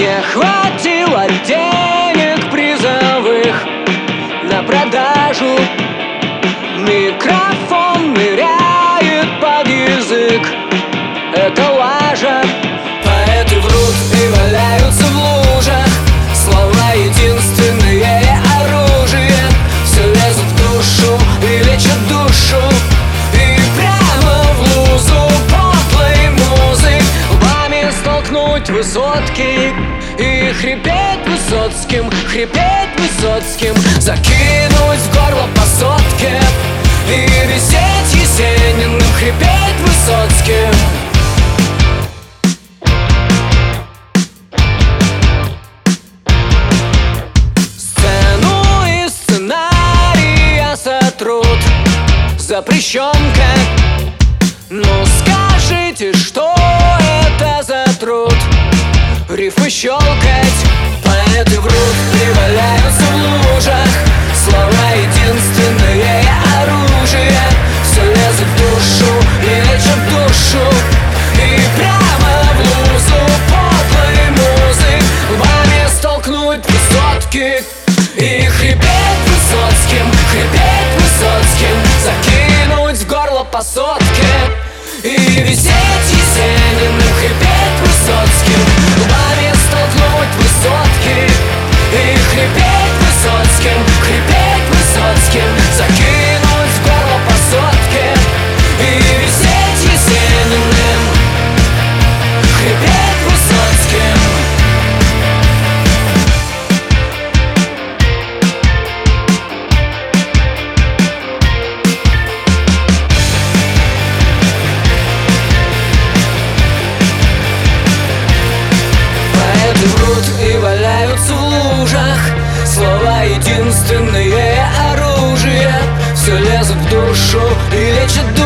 Не хватило денег призовых на продажу. Микрофон ныряет под язык. Это лажа. Поэты врут и валяются в лужах. Слова единственное оружие. Все лезут в душу и лечат душу. И прямо в лузу подлой музы лбами столкнуть высотки и хрипеть Высоцким, хрипеть Высоцким. Закинуть в горло по сотке и висеть Есениным, хрипеть Высоцким. Сцену и сценария сотрут запрещенка. Ну скажите, что это за труд? Рифмы щелкать. Поэты врут и валяются в лужах. Слова единственное оружие. Все лезет в душу и лечат душу. И прямо в лузу подлой музы лбами столкнуть высотки и хрипеть Высоцким, хрипеть Высоцким. Закинуть в горло по сотке и висеть Есениным, хрипеть Высоцким. Лбами столкнуть высотки и хрипеть Высоцким, хрипеть Высоцким. Закинуть в горло по сотке и висеть Есениным, хрипеть Высоцким. Врут и валяются в лужах. Слова единственное оружие. Все лезут в душу и лечат душу.